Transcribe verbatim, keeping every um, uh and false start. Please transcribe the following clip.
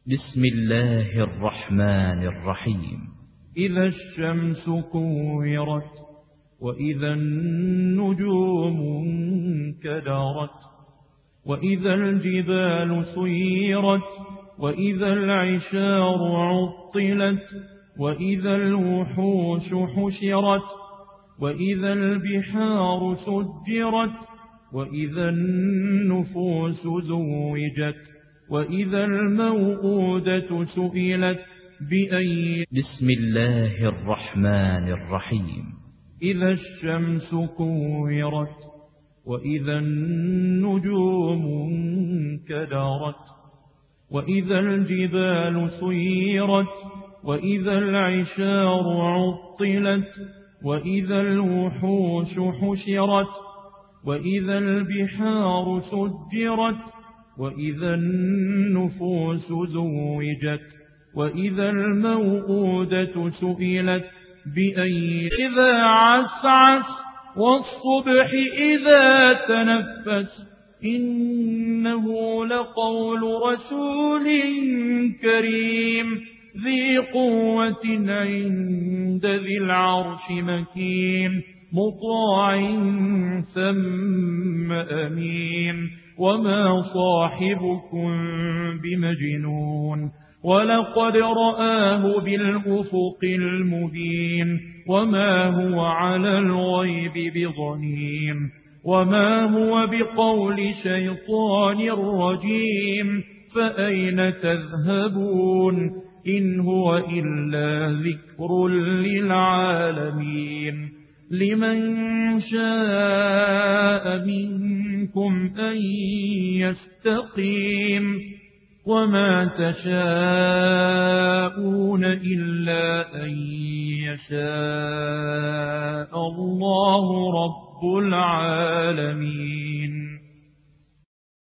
بسم الله الرحمن الرحيم. إذا الشمس كورت وإذا النجوم انكدرت وإذا الجبال سيرت وإذا العشار عطلت وإذا الوحوش حشرت وإذا البحار سجرت وإذا النفوس زوجت وإذا الموءودة سئلت بأي. بسم الله الرحمن الرحيم. إذا الشمس كورت وإذا النجوم انكدرت وإذا الجبال سيرت وإذا العشار عطلت وإذا الوحوش حشرت وإذا البحار سجرت وإذا النفوس زوجت وإذا الموءودة سئلت بأي. إذا عسعس والصبح إذا تنفس إنه لقول رسول كريم ذي قوة عند ذي العرش مكين مطاع ثم أمين. وما صاحبكم بمجنون ولقد رآه بالأفق المبين وما هو على الغيب بضنين وما هو بقول شيطان رجيم. فأين تذهبون إن هو إلا ذكر للعالمين. لمن شاء منكم أن يستقيم وما تشاءون إلا أن يشاء الله رب العالمين.